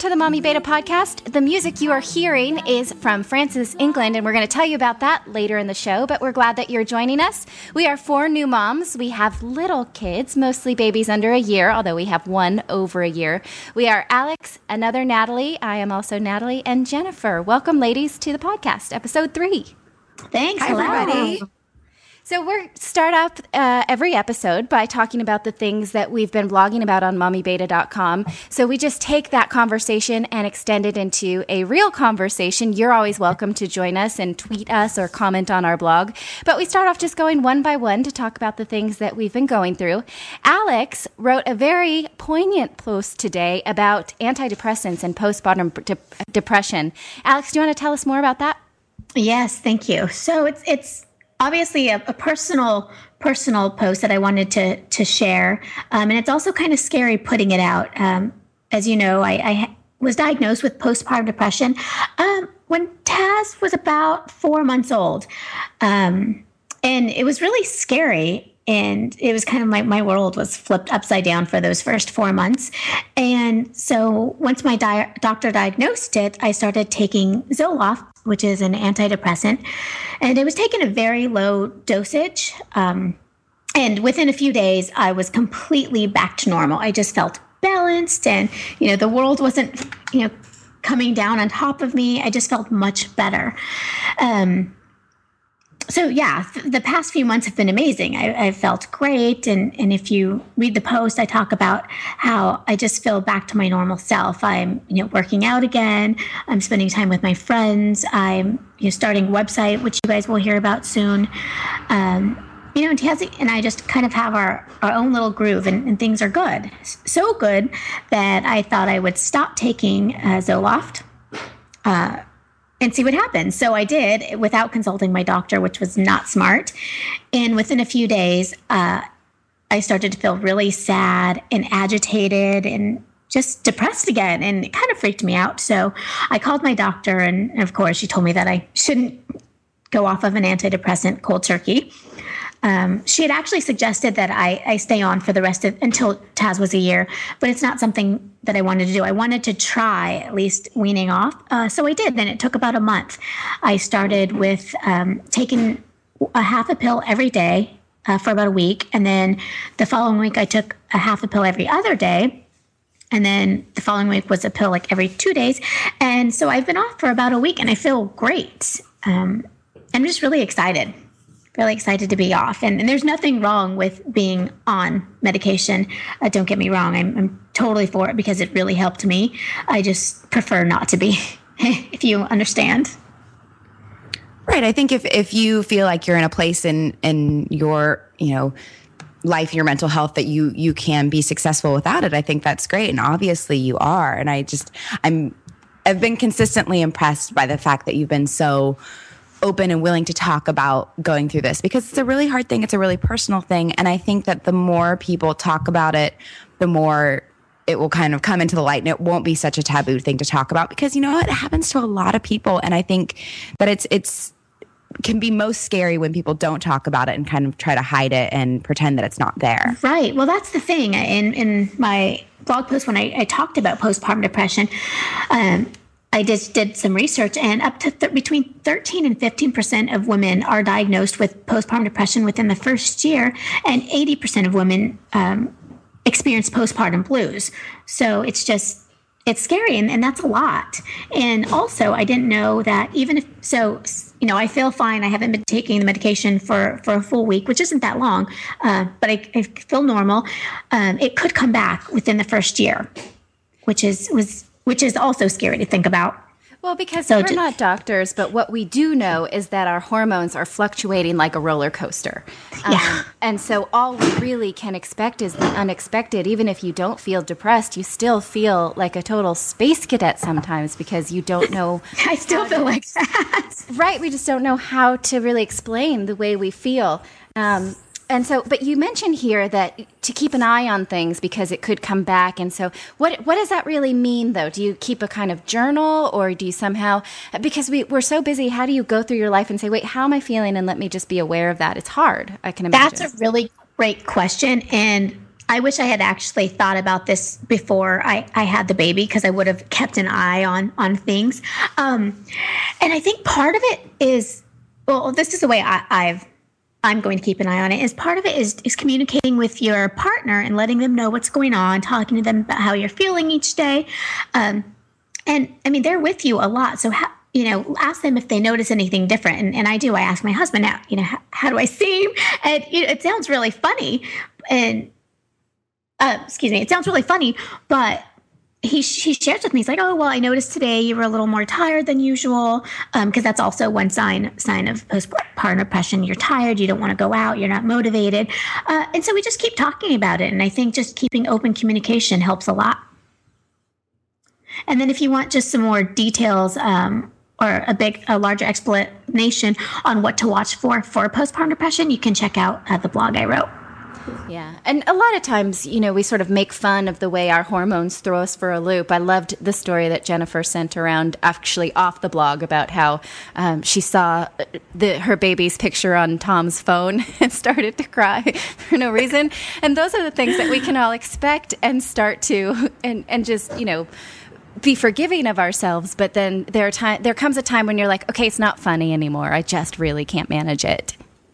to the Mommy Beta podcast. The music you are hearing is from Frances England, and we're going to tell you about that later in the show, but we're glad that you're joining us. We are 4 new moms. We have little kids, mostly babies under a year, although we have one over a year. We are Alex, another Natalie. I am also Natalie, and Jennifer. Welcome, ladies, to the podcast, episode 3. Thanks. Hi, everybody. So we start up every episode by talking about the things that we've been blogging about on mommybeta.com. So we just take that conversation and extend it into a real conversation. You're always welcome to join us and tweet us or comment on our blog. But we start off just going one by one to talk about the things that we've been going through. Alex wrote a very poignant post today about antidepressants and postpartum depression. Alex, do you want to tell us more about that? Yes, thank you. So it's obviously a personal post that I wanted to share. And it's also kind of scary putting it out. As you know, I was diagnosed with postpartum depression when Taz was about 4 months old. And it was really scary. And it was kind of my world was flipped upside down for those first 4 months. And so once my doctor diagnosed it, I started taking Zoloft, which is an antidepressant. And it was taken a very low dosage. And within a few days, I was completely back to normal. I just felt balanced and, the world wasn't, coming down on top of me. I just felt much better. So yeah, the past few months have been amazing. I felt great. And if you read the post, I talk about how I just feel back to my normal self. I'm, working out again. I'm spending time with my friends. I'm, starting a website, which you guys will hear about soon. And Taz and I just kind of have our own little groove and things are good. So good that I thought I would stop taking Zoloft. And see what happens. So I did without consulting my doctor, which was not smart. And within a few days, I started to feel really sad and agitated and just depressed again. And it kind of freaked me out. So I called my doctor. And of course, she told me that I shouldn't go off of an antidepressant cold turkey. She had actually suggested that I stay on for the rest of until Taz was a year, but it's not something that I wanted to do. I wanted to try at least weaning off. So I did. Then it took about a month. I started with taking a half a pill every day for about a week. And then the following week, I took a half a pill every other day. And then the following week was a pill like every 2 days. And so I've been off for about a week and I feel great. I'm just really excited to be off. And there's nothing wrong with being on medication. Don't get me wrong. I'm totally for it because it really helped me. I just prefer not to be, if you understand. Right. I think if you feel like you're in a place in your, life, your mental health, that you can be successful without it, I think that's great. And obviously you are. And I've been consistently impressed by the fact that you've been so open and willing to talk about going through this, because it's a really hard thing. It's a really personal thing. And I think that the more people talk about it, the more it will kind of come into the light and it won't be such a taboo thing to talk about, because it happens to a lot of people. And I think that it's can be most scary when people don't talk about it and kind of try to hide it and pretend that it's not there. Right. Well, that's the thing. In my blog post, when I talked about postpartum depression, I just did some research, and up to between 13 and 15% of women are diagnosed with postpartum depression within the first year, and 80% of women experience postpartum blues. So it's scary, and that's a lot. And also, I didn't know that I feel fine. I haven't been taking the medication for a full week, which isn't that long, but I feel normal. It could come back within the first year, which is also scary to think about. Well, because we're not doctors, but what we do know is that our hormones are fluctuating like a roller coaster. And so all we really can expect is the unexpected. Even if you don't feel depressed, you still feel like a total space cadet sometimes because you don't know. I still feel like that. Right. We just don't know how to really explain the way we feel. And so, but you mentioned here that to keep an eye on things because it could come back. And so what does that really mean, though? Do you keep a kind of journal, or do you somehow, because we're so busy, how do you go through your life and say, wait, how am I feeling? And let me just be aware of that. It's hard, I can imagine. That's a really great question. And I wish I had actually thought about this before I had the baby, because I would have kept an eye on things. And I think part of it is, well, this is the way I'm going to keep an eye on it, is part of it is communicating with your partner and letting them know what's going on, talking to them about how you're feeling each day. And I mean, they're with you a lot. So, ask them if they notice anything different. And I do. I ask my husband now, how do I seem? And it sounds really funny. And it sounds really funny, but he shares with me, he's like, oh, well, I noticed today you were a little more tired than usual, because that's also one sign of postpartum depression. You're tired, you don't want to go out, you're not motivated. And so we just keep talking about it. And I think just keeping open communication helps a lot. And then if you want just some more details, or a larger explanation on what to watch for postpartum depression, you can check out the blog I wrote. Yeah. And a lot of times, we sort of make fun of the way our hormones throw us for a loop. I loved the story that Jennifer sent around, actually off the blog, about how she saw her baby's picture on Tom's phone and started to cry for no reason. And those are the things that we can all expect and start to, and just, be forgiving of ourselves. But then there comes a time when you're like, okay, it's not funny anymore. I just really can't manage it.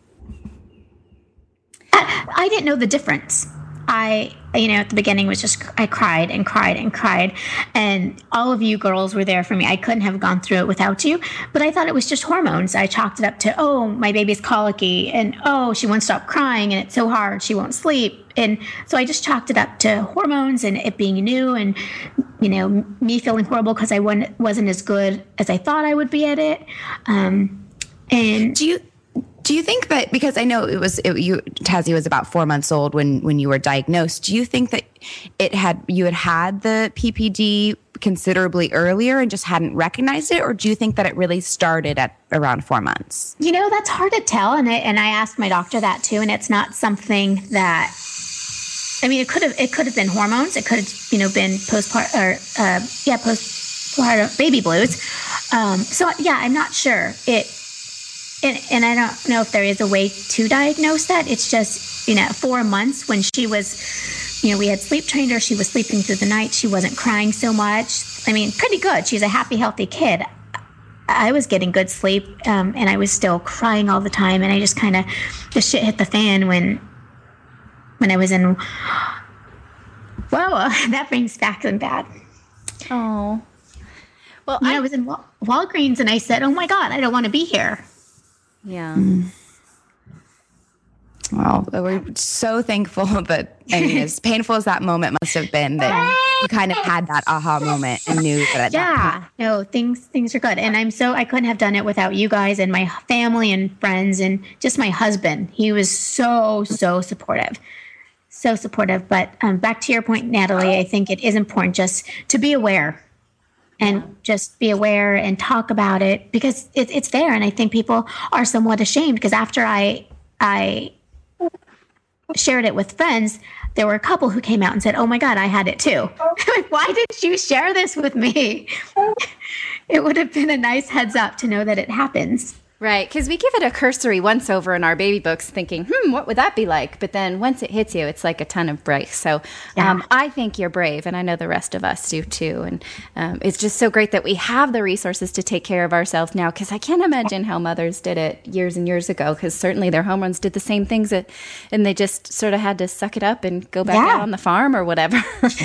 I didn't know the difference. At the beginning was just, I cried and cried and cried. And all of you girls were there for me. I couldn't have gone through it without you. But I thought it was just hormones. I chalked it up to, oh, my baby's colicky. And, oh, she won't stop crying. And it's so hard. She won't sleep. And so I just chalked it up to hormones and it being new. And, me feeling horrible because I wasn't as good as I thought I would be at it. And do you think that, because I know Tazzy was about 4 months old when you were diagnosed, do you think that you had the PPD considerably earlier and just hadn't recognized it? Or do you think that it really started at around 4 months? That's hard to tell. And I asked my doctor that too. And it's not something that, it could have been hormones. It could have, been postpartum baby blues. I'm not sure. And I don't know if there is a way to diagnose that. It's just, 4 months when she was, we had sleep trained her. She was sleeping through the night. She wasn't crying so much. Pretty good. She's a happy, healthy kid. I was getting good sleep, and I was still crying all the time. And I just kind of, the shit hit the fan when I was in, that brings back some bad. Oh. Well, I was in Walgreens and I said, oh my God, I don't want to be here. Yeah. Well, we're so thankful that, as painful as that moment must have been, that you kind of had that aha moment and knew that. Things are good. And I couldn't have done it without you guys and my family and friends and just my husband. He was so, so supportive. So supportive. But back to your point, Natalie, I think it is important just to be aware. And just be aware and talk about it, because it's there. And I think people are somewhat ashamed, because after I shared it with friends, there were a couple who came out and said, oh my God, I had it too. Why did you share this with me? It would have been a nice heads up to know that it happens. Right, because we give it a cursory once over in our baby books thinking, what would that be like? But then once it hits you, it's like a ton of bricks. So I think you're brave, and I know the rest of us do too. And it's just so great that we have the resources to take care of ourselves now, because I can't imagine how mothers did it years and years ago, because certainly their hormones did the same things, and they just sort of had to suck it up and go back out on the farm or whatever.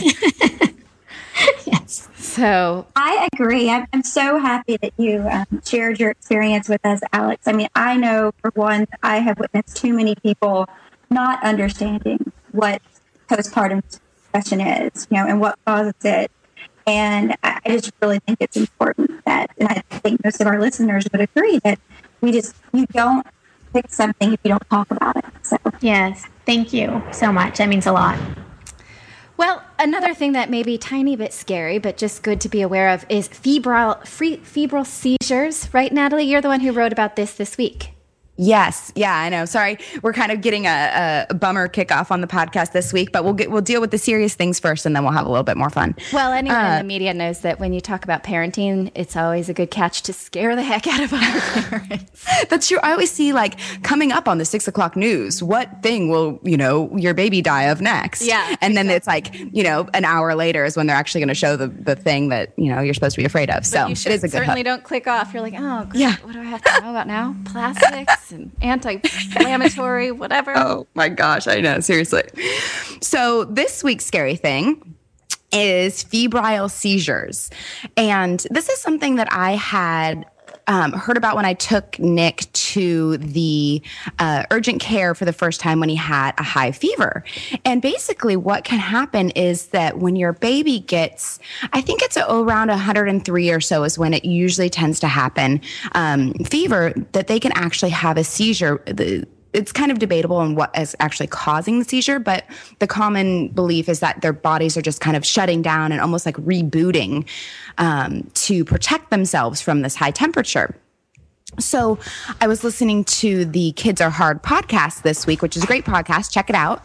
Yes. So I agree. I'm so happy that you shared your experience with us, Alex. I know, for one, I have witnessed too many people not understanding what postpartum depression is, and what causes it. And I just really think it's important that, and I think most of our listeners would agree, that you don't fix something if you don't talk about it. So yes, thank you so much. That means a lot. Well, another thing that may be a tiny bit scary, but just good to be aware of, is febrile seizures. Right, Natalie? You're the one who wrote about this week. Yes. Yeah, I know. Sorry. We're kind of getting a bummer kickoff on the podcast this week, but we'll deal with the serious things first, and then we'll have a little bit more fun. Well, anyone in the media knows that when you talk about parenting, it's always a good catch to scare the heck out of other parents. That's true. I always see like coming up on the 6 o'clock news, what thing will, your baby die of next? Yeah. And then it's like, an hour later is when they're actually going to show the thing that, you're supposed to be afraid of. So it is a good certainly hook. don't click off. You're like, oh, great. Yeah. What do I have to know about now? Plastics and anti-inflammatory, whatever. Oh my gosh, I know, seriously. So this week's scary thing is febrile seizures. And this is something that I had heard about when I took Nick to the urgent care for the first time when he had a high fever. And basically what can happen is that when your baby gets, I think it's around 103 or so is when it usually tends to happen, fever, that they can actually have a seizure. It's kind of debatable on what is actually causing the seizure, but the common belief is that their bodies are just kind of shutting down and almost like rebooting to protect themselves from this high temperature. So I was listening to the Kids Are Hard podcast this week, which is a great podcast. Check it out.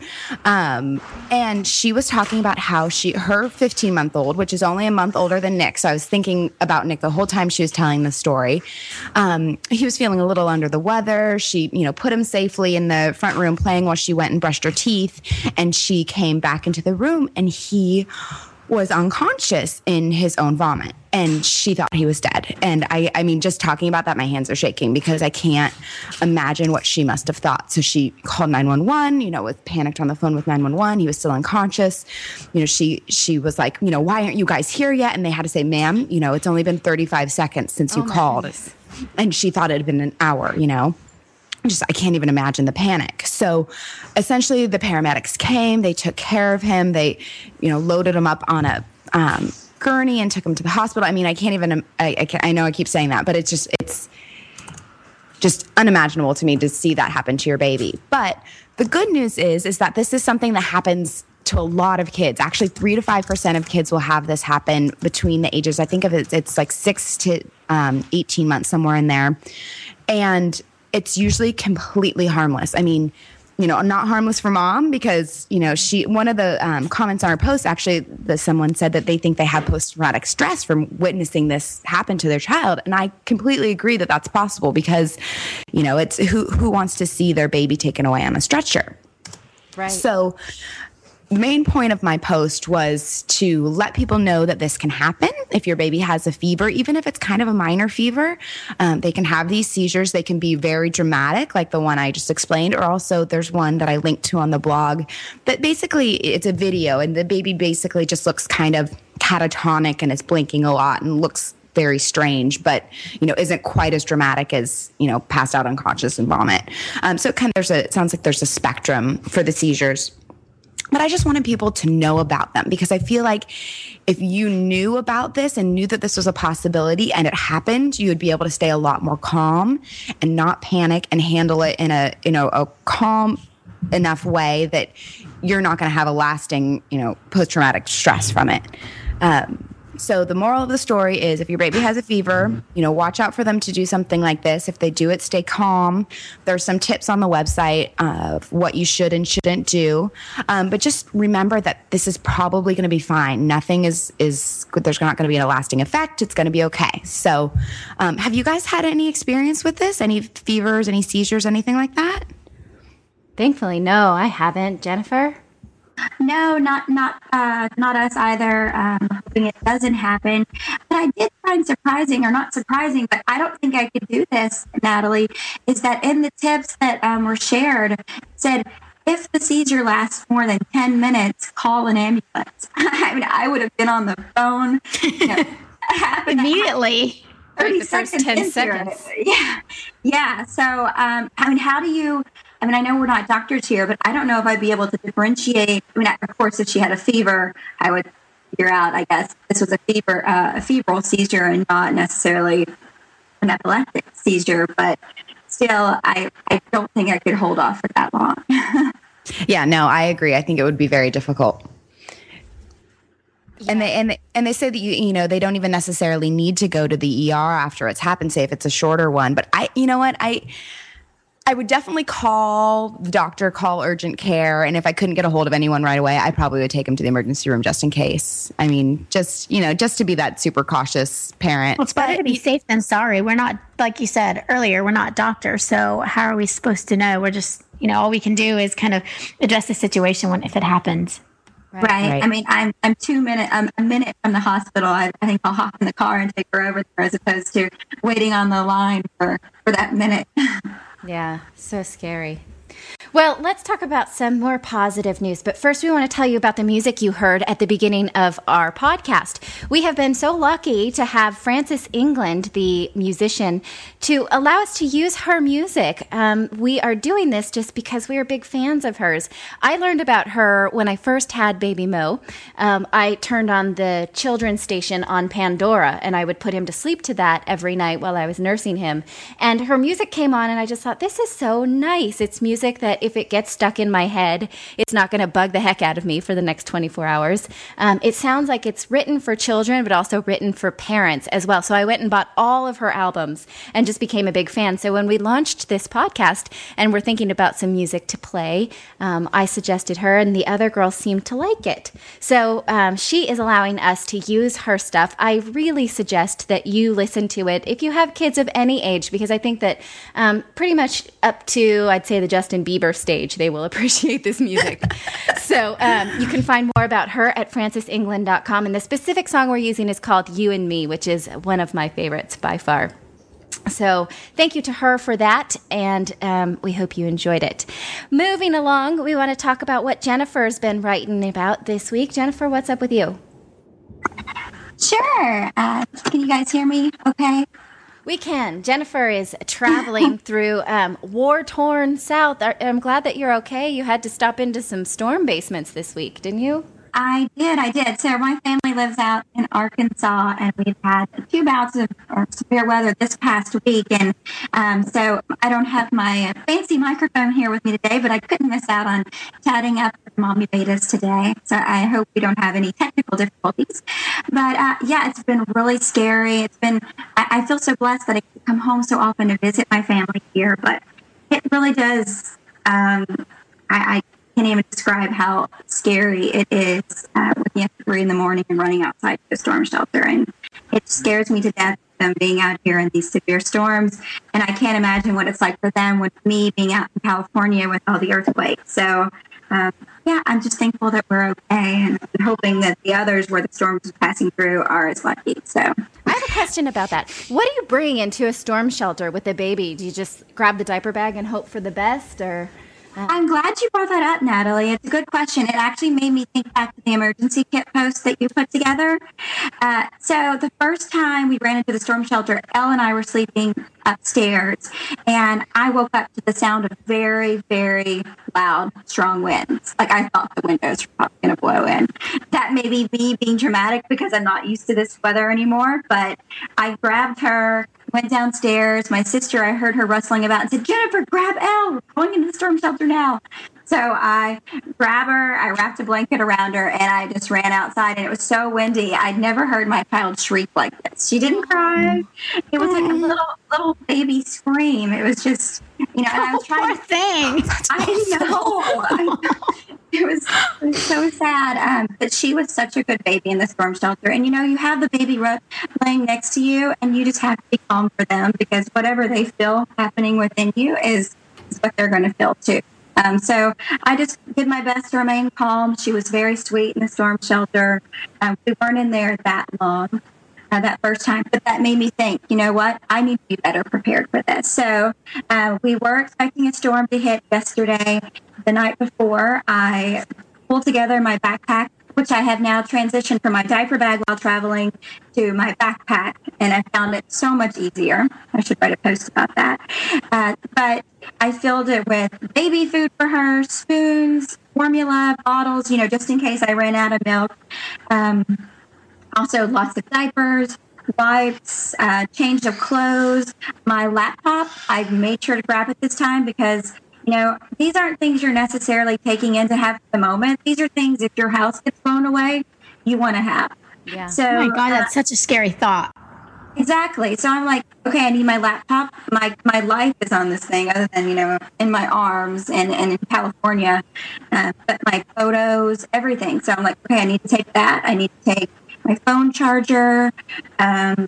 And she was talking about how her 15-month-old, which is only a month older than Nick. So I was thinking about Nick the whole time she was telling the story. He was feeling a little under the weather. She, put him safely in the front room playing while she went and brushed her teeth. And she came back into the room and he was unconscious in his own vomit, and she thought he was dead. And I mean, just talking about that, my hands are shaking because I can't imagine what she must have thought. So she called 911, was panicked on the phone with 911. He was still unconscious. She was like, why aren't you guys here yet? And they had to say, ma'am, it's only been 35 seconds since you called. Goodness. And she thought it had been an hour, I can't even imagine the panic. So essentially the paramedics came, they took care of him. They, loaded him up on a gurney and took him to the hospital. I mean, I can't even, I know I keep saying that, but it's just unimaginable to me to see that happen to your baby. But the good news is that this is something that happens to a lot of kids. Actually, 3 to 5% of kids will have this happen between the ages. I think of it's like 6 to 18 months, somewhere in there. And it's usually completely harmless. I mean, not harmless for mom because, one of the comments on our post, actually, that someone said that they think they have post-traumatic stress from witnessing this happen to their child. And I completely agree that that's possible because, it's who wants to see their baby taken away on a stretcher? Right. So the main point of my post was to let people know that this can happen if your baby has a fever, even if it's kind of a minor fever. They can have these seizures. They can be very dramatic, like the one I just explained, or also there's one that I linked to on the blog that basically it's a video and the baby basically just looks kind of catatonic and is blinking a lot and looks very strange, but, isn't quite as dramatic as, passed out unconscious and vomit. So it sounds like there's a spectrum for the seizures. But I just wanted people to know about them because I feel like if you knew about this and knew that this was a possibility and it happened, you would be able to stay a lot more calm and not panic and handle it in a calm enough way that you're not going to have a lasting, post-traumatic stress from it. So the moral of the story is if your baby has a fever, watch out for them to do something like this. If they do it, stay calm. There's some tips on the website of what you should and shouldn't do. But just remember that this is probably going to be fine. Nothing is there's not going to be a lasting effect. It's going to be okay. So have you guys had any experience with this? Any fevers, any seizures, anything like that? Thankfully, no, I haven't. Jennifer? No, not us either. Hoping it doesn't happen. But I did find surprising, or not surprising, but I don't think I could do this, Natalie, is that in the tips that were shared, it said, if the seizure lasts more than 10 minutes, call an ambulance. I mean, I would have been on the phone immediately. 30 seconds, 10 seconds. Yeah. So, how do you... I know we're not doctors here, but I don't know if I'd be able to differentiate. Of course, if she had a fever, I would figure out, I guess, this was a febrile seizure and not necessarily an epileptic seizure. But still, I don't think I could hold off for that long. Yeah, no, I agree. I think it would be very difficult. Yeah. And they say that they don't even necessarily need to go to the ER after it's happened. Say if it's a shorter one, but I would definitely call the doctor, call urgent care. And if I couldn't get a hold of anyone right away, I probably would take him to the emergency room just in case. I mean, just to be that super cautious parent. Well, it's better to be safe than sorry. We're not, like you said earlier, we're not doctors. So how are we supposed to know? We're just, all we can do is kind of address the situation if it happens. Right. I mean, I'm a minute from the hospital. I think I'll hop in the car and take her over there as opposed to waiting on the line for that minute. Yeah, so scary. Well, let's talk about some more positive news. But first, we want to tell you about the music you heard at the beginning of our podcast. We have been so lucky to have Frances England, the musician, to allow us to use her music. We are doing this just because we are big fans of hers. I learned about her when I first had baby Mo. I turned on the children's station on Pandora, and I would put him to sleep to that every night while I was nursing him. And her music came on, and I just thought, this is so nice. It's music that if it gets stuck in my head, it's not going to bug the heck out of me for the next 24 hours. It sounds like it's written for children, but also written for parents as well. So I went and bought all of her albums and just became a big fan. So when we launched this podcast and we're thinking about some music to play, I suggested her, and the other girls seemed to like it. So she is allowing us to use her stuff. I really suggest that you listen to it if you have kids of any age, because I think that pretty much up to, I'd say, the Justin Bieber stage, they will appreciate this music. So you can find more about her at francesengland.com. And the specific song we're using is called You and Me, which is one of my favorites by far. So thank you to her for that, and we hope you enjoyed it. Moving along, we want to talk about what Jennifer's been writing about this week. Jennifer, what's up with you? Sure. Can you guys hear me okay? We can. Jennifer is traveling through war-torn South. I'm glad that you're okay. You had to stop into some storm basements this week, didn't you? I did. So my family lives out in Arkansas, and we've had 2 bouts of severe weather this past week. And so I don't have my fancy microphone here with me today, but I couldn't miss out on chatting up with Mommy Betas today. So I hope we don't have any technical difficulties. But yeah, it's been really scary. I feel so blessed that I can come home so often to visit my family here, but it really does. I can't even describe how scary it is waking up at 3 in the morning and running outside to the storm shelter. And it scares me to death, them being out here in these severe storms. And I can't imagine what it's like for them with me being out in California with all the earthquakes. So, yeah, I'm just thankful that we're okay, and hoping that the others where the storms are passing through are as lucky. So I have a question about that. What do you bring into a storm shelter with a baby? Do you just grab the diaper bag and hope for the best, or... I'm glad you brought that up, Natalie. It's a good question. It actually made me think back to the emergency kit post that you put together. So the first time we ran into the storm shelter, Elle and I were sleeping upstairs, and I woke up to the sound of very, very loud, strong winds. Like I thought the windows were probably going to blow in. That may be me being dramatic because I'm not used to this weather anymore, but I grabbed her, went downstairs. My sister, I heard her rustling about and said, Jennifer, grab Elle. We're going into the storm shelter now. So I grabbed her, I wrapped a blanket around her, and I just ran outside. And it was so windy. I'd never heard my child shriek like this. She didn't cry. It was like a little baby scream. It was just, and I was trying to thing. I know. It was so sad. But she was such a good baby in the storm shelter. And, you have the baby laying next to you, and you just have to be calm for them, because whatever they feel happening within you is what they're going to feel too. So I just did my best to remain calm. She was very sweet in the storm shelter. We weren't in there that long that first time, but that made me think, you know what? I need to be better prepared for this. So we were expecting a storm to hit yesterday. The night before, I pulled together my backpack, which I have now transitioned from my diaper bag while traveling to my backpack, and I found it so much easier. I should write a post about that. But I filled it with baby food for her, spoons, formula, bottles, just in case I ran out of milk. Also lots of diapers, wipes, change of clothes. My laptop, I made sure to grab it this time because these aren't things you're necessarily taking in to have at the moment. These are things, if your house gets blown away, you want to have. Yeah. So, oh my God, that's such a scary thought. Exactly. So I'm like, okay, I need my laptop. My life is on this thing, other than, in my arms and in California. But my photos, everything. So I'm like, okay, I need to take that. I need to take my phone charger, and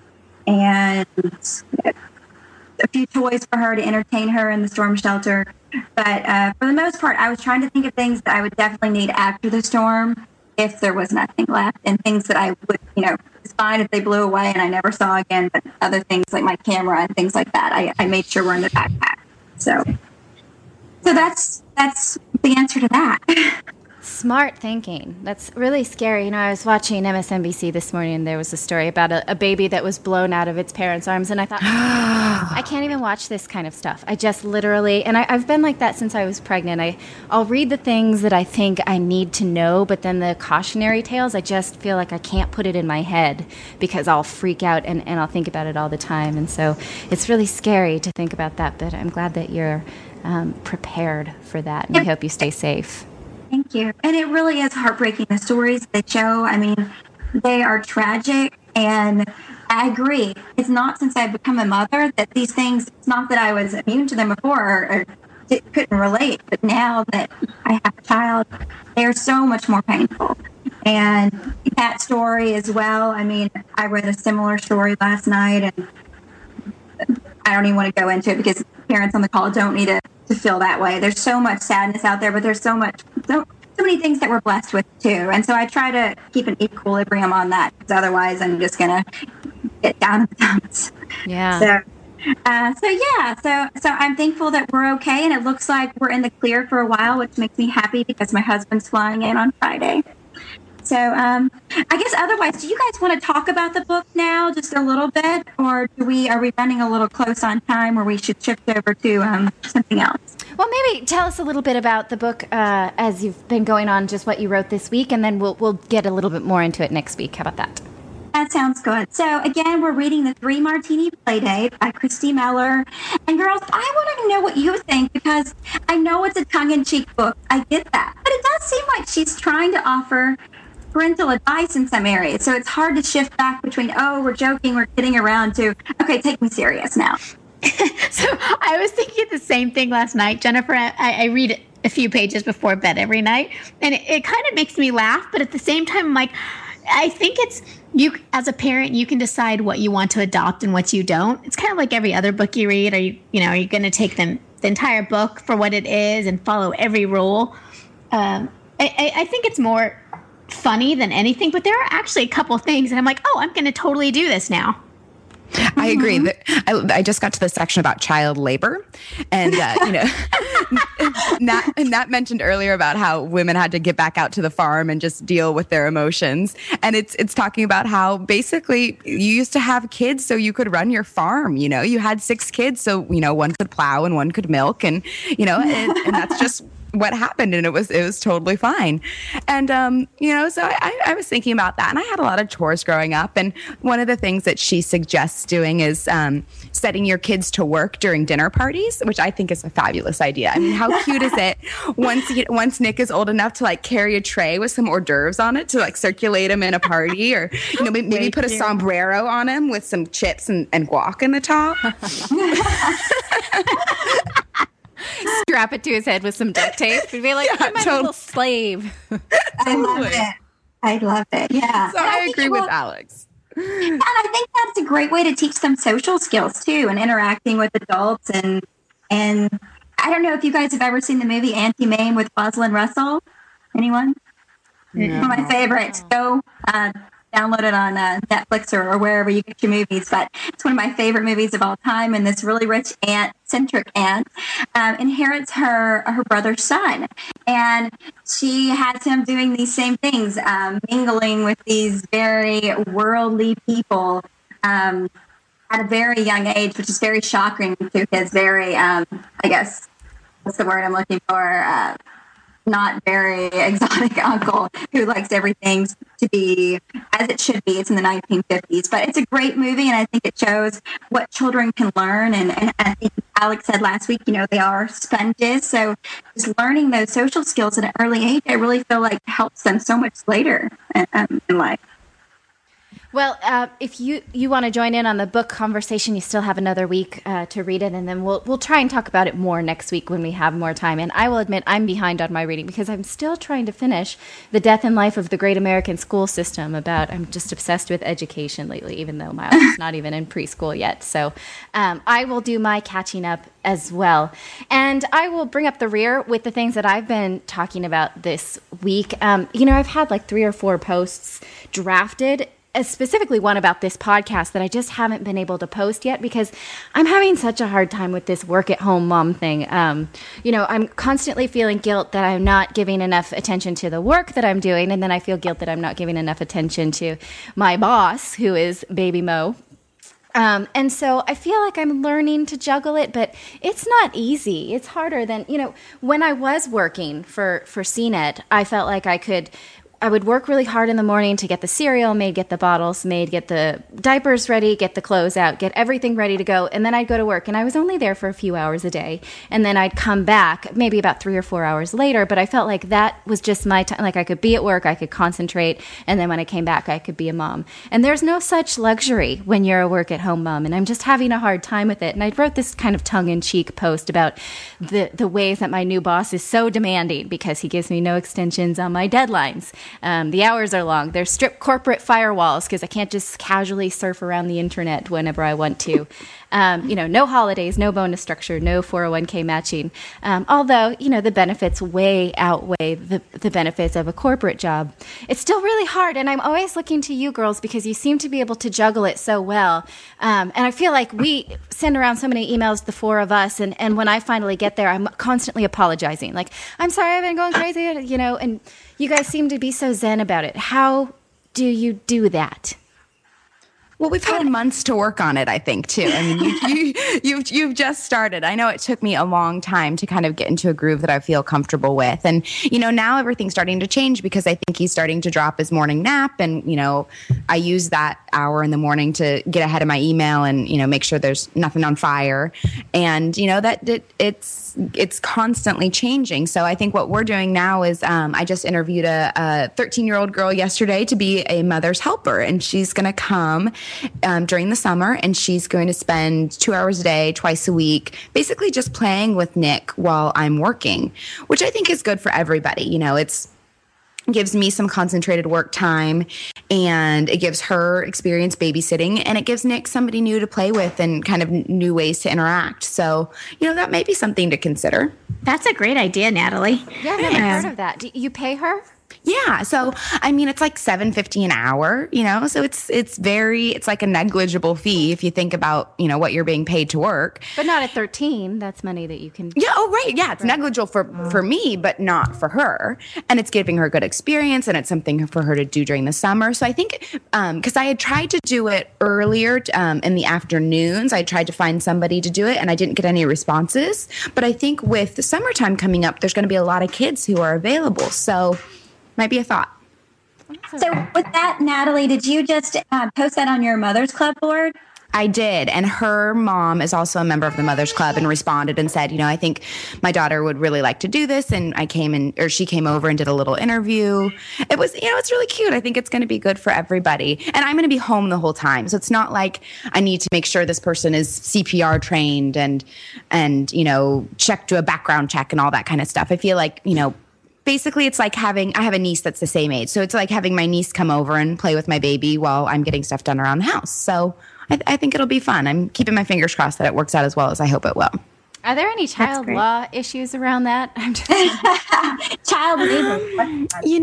a few toys for her to entertain her in the storm shelter. But for the most part, I was trying to think of things that I would definitely need after the storm if there was nothing left, and things that I would, it's fine if they blew away and I never saw again, but other things like my camera and things like that, I made sure were in the backpack. So that's the answer to that. Smart thinking. That's really scary. I was watching MSNBC this morning, and there was a story about a baby that was blown out of its parents' arms, and I thought, I can't even watch this kind of stuff. I just literally, and I've been like that since I was pregnant. I'll read the things that I think I need to know, but then the cautionary tales, I just feel like I can't put it in my head because I'll freak out and I'll think about it all the time. And so it's really scary to think about that, but I'm glad that you're prepared for that, and I hope you stay safe. Thank you. And it really is heartbreaking, the stories they show. I mean, they are tragic, and I agree. It's not since I've become a mother that these things, it's not that I was immune to them before or couldn't relate, but now that I have a child, they are so much more painful. And that story as well, I mean, I read a similar story last night, and I don't even want to go into it because parents on the call don't need to feel that way. There's so much sadness out there, but there's so many things that we're blessed with too. And so I try to keep an equilibrium on that, because otherwise I'm just going to get down in the dumps. Yeah. So I'm thankful that we're okay, and it looks like we're in the clear for a while, which makes me happy because my husband's flying in on Friday. So I guess otherwise, do you guys want to talk about the book now just a little bit, or are we running a little close on time where we should shift over to something else? Well, maybe tell us a little bit about the book as you've been going on, just what you wrote this week, and then we'll get a little bit more into it next week. How about that? That sounds good. So again, we're reading The Three Martini Playdate by Christy Meller. And girls, I want to know what you think, because I know it's a tongue-in-cheek book. I get that. But it does seem like she's trying to offer parental advice in some areas. So it's hard to shift back between, we're joking, we're kidding around, to, okay, take me serious now. So I was thinking the same thing last night, Jennifer. I read a few pages before bed every night, and it kind of makes me laugh. But at the same time, I'm like, I think it's you as a parent, you can decide what you want to adopt and what you don't. It's kind of like every other book you read. Are you going to take the entire book for what it is and follow every rule? I think it's more funny than anything, but there are actually a couple things, and I'm like, I'm going to totally do this now. I agree. I just got to the section about child labor, and Nat mentioned earlier about how women had to get back out to the farm and just deal with their emotions, and it's talking about how basically you used to have kids so you could run your farm. You had 6 kids, so one could plow and one could milk, and and that's just what happened, and it was totally fine. And so I was thinking about that, and I had a lot of chores growing up, and one of the things that she suggests doing is setting your kids to work during dinner parties, which I think is a fabulous idea. I mean, how cute is it once Nick is old enough to like carry a tray with some hors d'oeuvres on it to like circulate him in a party, or maybe put a sombrero on him with some chips and guac in the top. Strap it to his head with some duct tape and be like, I'm my little slave. I love it. Yeah. So I agree with Alex. And I think that's a great way to teach them social skills too, and interacting with adults. And I don't know if you guys have ever seen the movie Auntie Mame with Rosalind Russell. Anyone? No. One of my favorites. Go download it on Netflix or wherever you get your movies. But it's one of my favorite movies of all time. And this really rich centric aunt inherits her brother's son. And she has him doing these same things, mingling with these very worldly people at a very young age, which is very shocking to his very, I guess, what's the word I'm looking for? Not very exotic uncle who likes everything to be as it should be. It's in the 1950s, but it's a great movie, and I think it shows what children can learn. And I think Alex said last week, they are sponges. So just learning those social skills at an early age, I really feel like helps them so much later in life. Well, if you want to join in on the book conversation, you still have another week to read it, and then we'll try and talk about it more next week when we have more time. And I will admit I'm behind on my reading because I'm still trying to finish The Death and Life of the Great American School System. I'm just obsessed with education lately, even though Miles is not even in preschool yet. So I will do my catching up as well. And I will bring up the rear with the things that I've been talking about this week. I've had like 3 or 4 posts drafted, specifically one about this podcast that I just haven't been able to post yet because I'm having such a hard time with this work at home mom thing. I'm constantly feeling guilt that I'm not giving enough attention to the work that I'm doing. And then I feel guilt that I'm not giving enough attention to my boss, who is Baby Mo. And so I feel like I'm learning to juggle it, but it's not easy. It's harder than, when I was working for CNET, I felt like I would work really hard in the morning to get the cereal made, get the bottles made, get the diapers ready, get the clothes out, get everything ready to go. And then I'd go to work, and I was only there for a few hours a day. And then I'd come back maybe about 3 or 4 hours later. But I felt like that was just my time. Like I could be at work, I could concentrate. And then when I came back, I could be a mom. And there's no such luxury when you're a work at home mom. And I'm just having a hard time with it. And I wrote this kind of tongue in cheek post about the ways that my new boss is so demanding because he gives me no extensions on my deadlines. The hours are long. There's strict corporate firewalls because I can't just casually surf around the internet whenever I want to. No holidays, no bonus structure, no 401k matching. Although, the benefits way outweigh the benefits of a corporate job. It's still really hard. And I'm always looking to you girls because you seem to be able to juggle it so well. And I feel like we send around so many emails, the 4 of us. And when I finally get there, I'm constantly apologizing. Like, I'm sorry, I've been going crazy, and you guys seem to be so zen about it. How do you do that? Well, we've had months to work on it, I think, too. I mean, you've just started. I know it took me a long time to kind of get into a groove that I feel comfortable with. And, now everything's starting to change because I think he's starting to drop his morning nap. And, I use that hour in the morning to get ahead of my email and, make sure there's nothing on fire. And, it's constantly changing. So I think what we're doing now is I just interviewed a 13-year-old girl yesterday to be a mother's helper. And she's going to come during the summer, and she's going to spend 2 hours a day, twice a week, basically just playing with Nick while I'm working, which I think is good for everybody. It gives me some concentrated work time, and it gives her experience babysitting, and it gives Nick somebody new to play with and kind of new ways to interact. So, that may be something to consider. That's a great idea, Natalie. Yeah, I've never heard of that. Do you pay her? Yeah. So, it's like $7.50 an hour, so it's like a negligible fee if you think about, what you're being paid to work. But not at 13. That's money that you can. Yeah. Oh, right. Yeah. It's negligible for me, but not for her. And it's giving her a good experience, and it's something for her to do during the summer. So I think, cause I had tried to do it earlier, in the afternoons, I tried to find somebody to do it, and I didn't get any responses. But I think with the summertime coming up, there's going to be a lot of kids who are available. So might be a thought. So with that, Natalie, did you just post that on your Mother's Club board? I did. And her mom is also a member of the Mother's Club and responded and said, I think my daughter would really like to do this. And she came over and did a little interview. It was, it's really cute. I think it's going to be good for everybody. And I'm going to be home the whole time. So it's not like I need to make sure this person is CPR trained and do a background check and all that kind of stuff. I feel like, basically, it's like I have a niece that's the same age. So it's like having my niece come over and play with my baby while I'm getting stuff done around the house. So I think it'll be fun. I'm keeping my fingers crossed that it works out as well as I hope it will. Are there any child law issues around that? Child labor.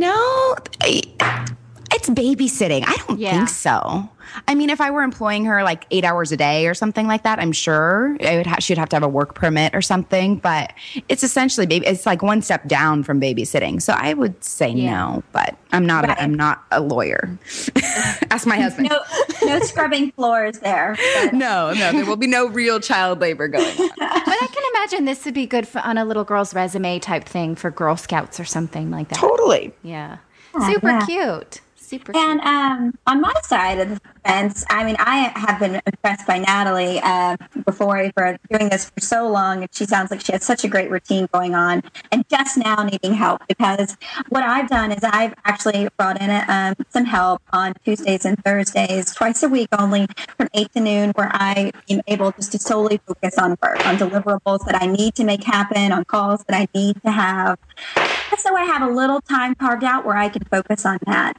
It's babysitting. I don't think so. If I were employing her like 8 hours a day or something like that, I'm sure she'd have to have a work permit or something. But it's essentially it's like one step down from babysitting. So I would say no, but I'm not. I'm not a lawyer. Ask my husband. No scrubbing floors there. But. No, there will be no real child labor going on. But I can imagine this would be good on a little girl's resume type thing for Girl Scouts or something like that. Totally. Yeah. Super cute. Super And cute. on my side of the fence, I mean, I have been impressed by Natalie before for doing this for so long. And she sounds like she has such a great routine going on and just now needing help, because what I've done is I've actually brought in some help on Tuesdays and Thursdays, twice a week only, from 8 to noon, where I am able just to solely focus on work, on deliverables that I need to make happen, on calls that I need to have. So I have a little time carved out where I can focus on that.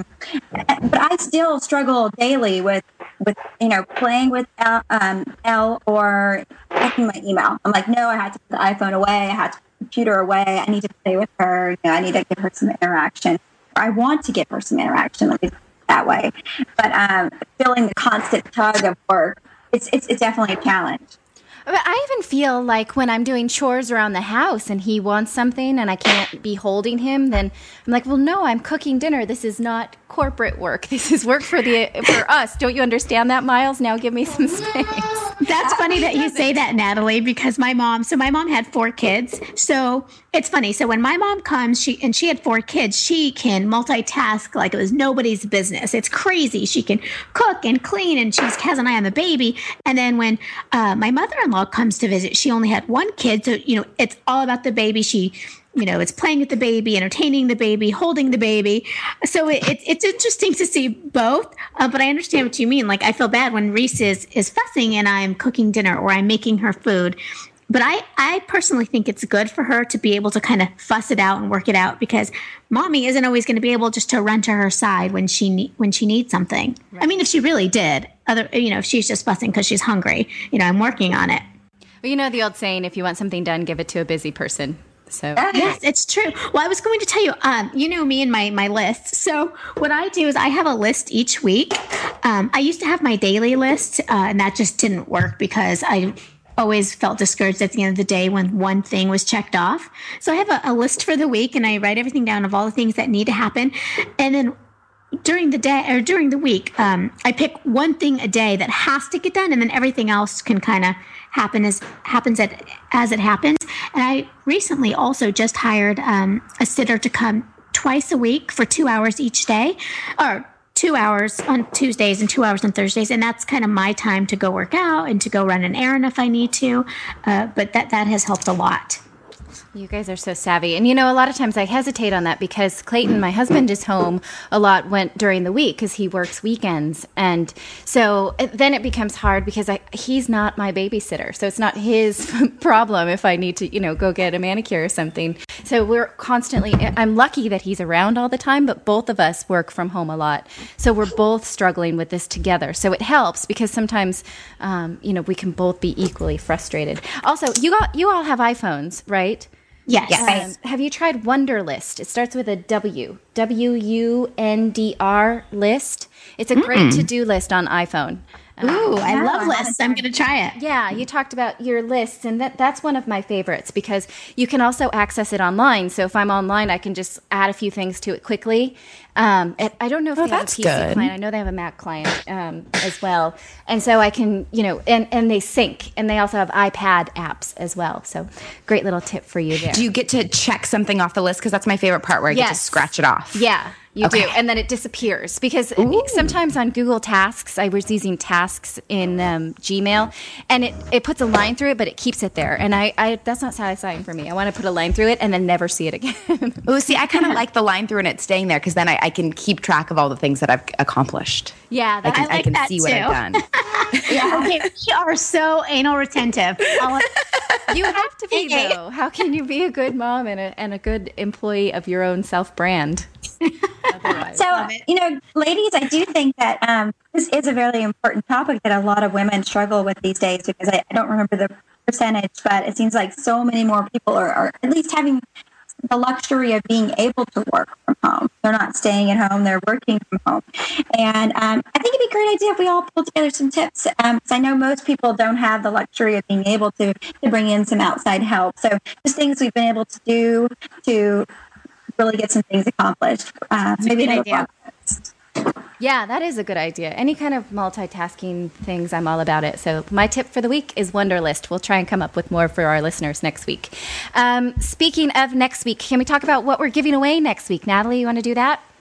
But I still struggle daily with playing with Elle or checking my email. I'm like, no, I had to put the iPhone away. I had to put the computer away. I need to play with her. I need to give her some interaction. Or I want to give her some interaction. Let me put it that way. But feeling the constant tug of work, it's definitely a challenge. But I even feel like when I'm doing chores around the house and he wants something and I can't be holding him, then I'm like, well, no, I'm cooking dinner. This is not corporate work. This is work for us. Don't you understand that, Miles? Now give me some space. That's funny that you say that, Natalie, because my mom had 4 kids. So it's funny. So when my mom comes, she had 4 kids, she can multitask like it was nobody's business. It's crazy. She can cook and clean, and she has an eye on the baby. And then when my mother-in-law comes to visit, she only had 1 kid. So, it's all about the baby. She, it's playing with the baby, entertaining the baby, holding the baby. So it's interesting to see both. But I understand what you mean. Like, I feel bad when Reese is fussing and I'm cooking dinner or I'm making her food. But I personally think it's good for her to be able to kind of fuss it out and work it out, because mommy isn't always going to be able just to run to her side when she needs something. Right. I mean, if she really did, if she's just fussing because she's hungry, I'm working on it. Well, the old saying, if you want something done, give it to a busy person. So yes, it's true. Well, I was going to tell you, me and my list. So what I do is I have a list each week. I used to have my daily list, and that just didn't work because I always felt discouraged at the end of the day when one thing was checked off. So I have a list for the week, and I write everything down of all the things that need to happen. And then during the day or during the week, I pick one thing a day that has to get done, and then everything else can kind of happen as it happens. And I recently also just hired a sitter to come twice a week for 2 hours each day, or 2 hours on Tuesdays and 2 hours on Thursdays. And that's kind of my time to go work out and to go run an errand if I need to. But that has helped a lot. You guys are so savvy. And, a lot of times I hesitate on that because Clayton, my husband, is home a lot during the week because he works weekends. And so then it becomes hard because he's not my babysitter. So it's not his problem if I need to, go get a manicure or something. So we're constantly, I'm lucky that he's around all the time, but both of us work from home a lot. So we're both struggling with this together. So it helps because sometimes, we can both be equally frustrated. Also, you all have iPhones, right? Yes. Have you tried Wunderlist? It starts with a W. WUNDR list. It's a great to-do list on iPhone. Ooh, I love lists. I'm going to try it. Yeah, you talked about your lists, and that's one of my favorites because you can also access it online. So if I'm online, I can just add a few things to it quickly. I don't know if they have a PC client. I know they have a Mac client as well. And so I can, and they sync. And they also have iPad apps as well. So great little tip for you there. Do you get to check something off the list? Because that's my favorite part where I get to scratch it off. Yeah. You do, and then it disappears because sometimes on Google Tasks, I was using Tasks in Gmail, and it puts a line through it, but it keeps it there, and I that's not satisfying for me. I want to put a line through it and then never see it again. Oh, see, I kind of like the line through and it staying there because then I can keep track of all the things that I've accomplished. Yeah, I can see what I've done. Yeah, okay, we are so anal retentive. You have to be though. How can you be a good mom and a good employee of your own self-brand? So, ladies, I do think that this is a very important topic that a lot of women struggle with these days because I don't remember the percentage, but it seems like so many more people are at least having the luxury of being able to work from home. They're not staying at home, they're working from home. And I think it'd be a great idea if we all pull together some tips. Because I know most people don't have the luxury of being able to bring in some outside help. So just things we've been able to do to really get some things accomplished. Maybe an idea. Yeah, that is a good idea. Any kind of multitasking things, I'm all about it. So my tip for the week is Wunderlist. We'll try and come up with more for our listeners next week. Speaking of next week, can we talk about what we're giving away next week? Natalie, you want to do that?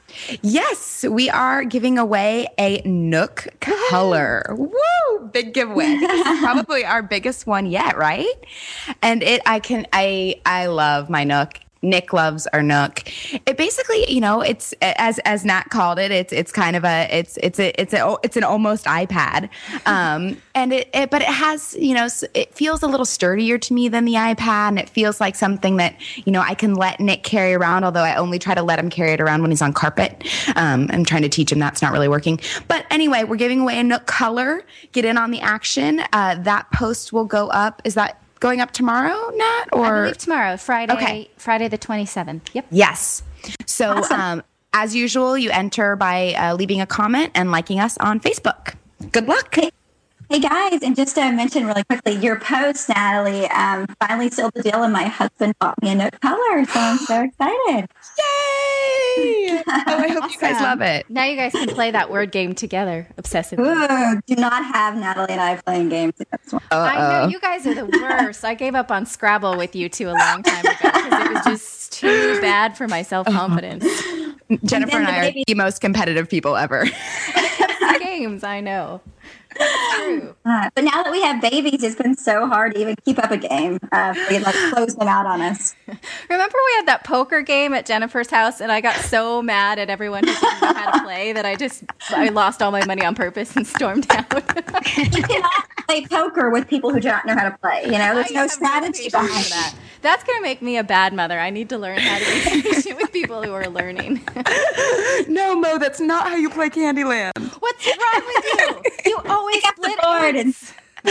Yes, we are giving away a Nook color. Woo! Big giveaway. I think this is probably our biggest one yet, right? And I love my Nook. Nick loves our Nook. It basically, it's as Nat called it. It's kind of it's an almost iPad, but it has it feels a little sturdier to me than the iPad, and it feels like something that I can let Nick carry around. Although I only try to let him carry it around when he's on carpet. I'm trying to teach him that's not really working. But anyway, we're giving away a Nook color. Get in on the action. That post will go up. Is that going up tomorrow, Nat? Or I believe tomorrow, Friday, okay. Friday the 27th. Yep. Yes. So awesome. As usual, you enter by leaving a comment and liking us on Facebook. Good luck. Hey guys, and just to mention really quickly, your post, Natalie, finally sealed the deal, and my husband bought me a Nook color, so I'm so excited. Yay! I hope you guys love it. Now you guys can play that word game together obsessively. Ooh, do not have Natalie and I playing games. I know, you guys are the worst. I gave up on Scrabble with you two a long time ago because it was just too bad for my self-confidence. Jennifer and I are the most competitive people ever. Games, I know. True. But now that we have babies, it's been so hard to even keep up a game. They close them out on us. Remember we had that poker game at Jennifer's house, and I got so mad at everyone who didn't know how to play that I lost all my money on purpose and stormed out. You cannot play poker with people who don't know how to play. There's no strategy behind that. That's going to make me a bad mother. I need to learn how to be patient with people who are learning. No, Mo, that's not how you play Candyland. What's wrong with you? You always split boards.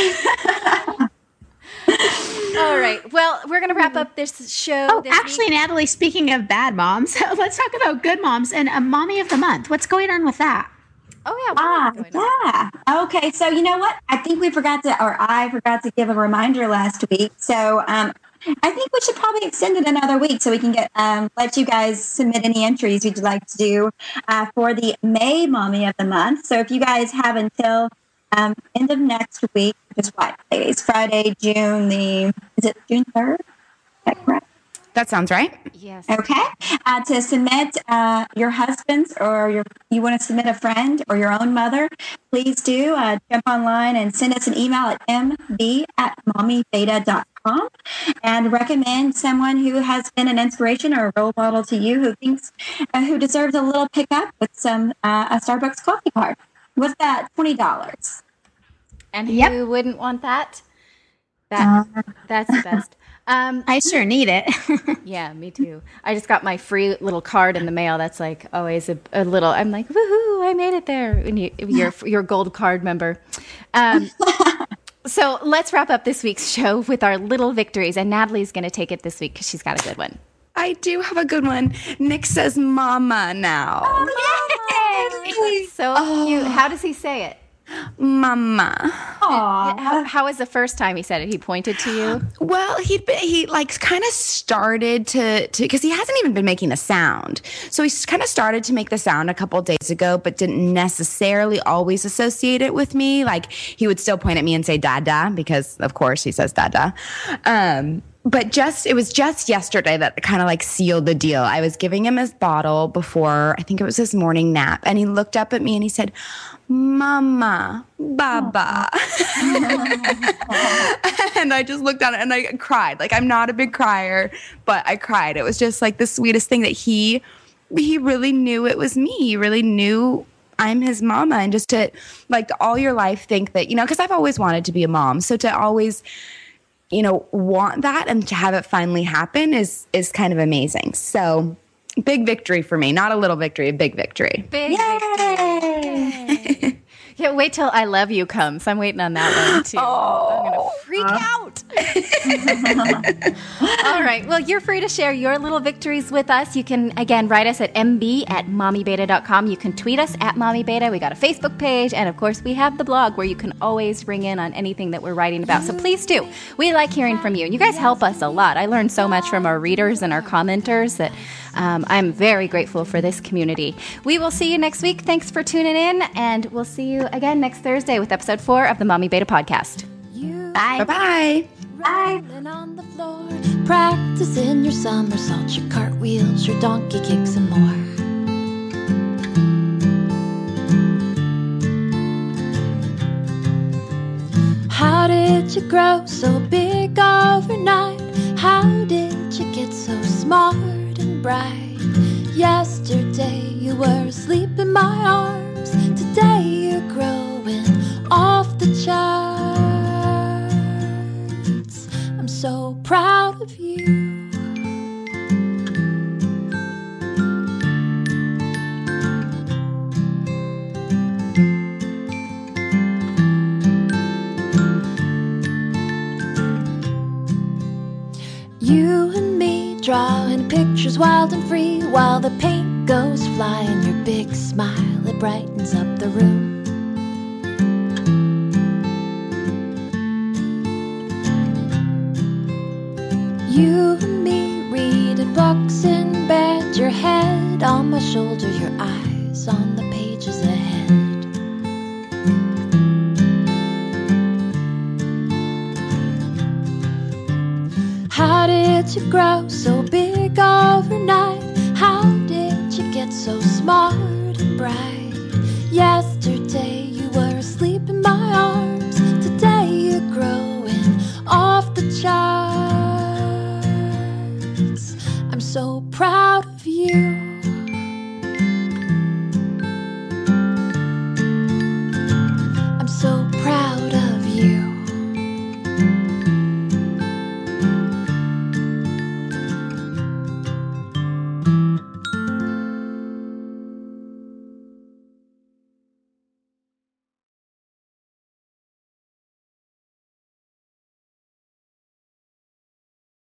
All right. Well, we're going to wrap up this show. Actually, Natalie, speaking of bad moms, let's talk about good moms and a mommy of the month. What's going on with that? Oh, yeah. Okay. So you know what? I think I forgot to give a reminder last week. So I think we should probably extend it another week so we can let you guys submit any entries you'd like to do for the May Mommy of the Month. So if you guys have until end of next week, which is what, ladies? Friday, June 3rd? Is that correct? That sounds right. Yes. Okay. To submit your husband's or you want to submit a friend or your own mother, please do jump online and send us an email at mb@mommybeta.com and recommend someone who has been an inspiration or a role model to you who deserves a little pickup with a Starbucks coffee card. What's that? $20. And who wouldn't want that? That's the best. I sure need it. Yeah, me too. I just got my free little card in the mail. That's like always a little. I'm like, woohoo! I made it there. And you're a gold card member. So let's wrap up this week's show with our little victories. And Natalie's going to take it this week because she's got a good one. I do have a good one. Nick says "mama" now. Oh, so cute. How does he say it? Mama. How was the first time he said it? He pointed to you? Well, he kind of started to because he hasn't even been making the sound. So he kind of started to make the sound a couple of days ago, but didn't necessarily always associate it with me. Like he would still point at me and say "dada" because, of course, he says "dada." But it was just yesterday that kind of sealed the deal. I was giving him his bottle before, I think it was his morning nap, and he looked up at me and he said, "Mama, Baba." And I just looked at it and I cried. I'm not a big crier, but I cried. It was just the sweetest thing that he really knew it was me. He really knew I'm his mama. And just to all your life think that, because I've always wanted to be a mom. So to always want that and to have it finally happen is kind of amazing. So big victory for me. Not a little victory, a big victory. Big victory. Yeah, wait till I Love You comes. I'm waiting on that one too. I'm going to freak out. All right. Well, you're free to share your little victories with us. You can, again, write us at mb@mommybeta.com. You can tweet us at mommybeta. We got a Facebook page. And, of course, we have the blog where you can always ring in on anything that we're writing about. So please do. We like hearing from you. And you guys help us a lot. I learned so much from our readers and our commenters that I'm very grateful for this community. We will see you next week. Thanks for tuning in. And we'll see you again next Thursday with episode 4 of the Mommy Beta podcast. Bye. Bye-bye. Bye. On the floor, practicing your somersaults, your cartwheels, your donkey kicks, and more. you grow so big overnight? How did you get so smart and bright? Yesterday you were asleep in my arms. Today you're growing off the charts. I'm so proud of you. You and me drawing pictures wild and free, while the paint goes flying. Your big smile, it brightens up the room. You and me reading books in bed, your head on my shoulder, your eyes on the pages ahead. How did you grow so big overnight? How did you get so smart and bright?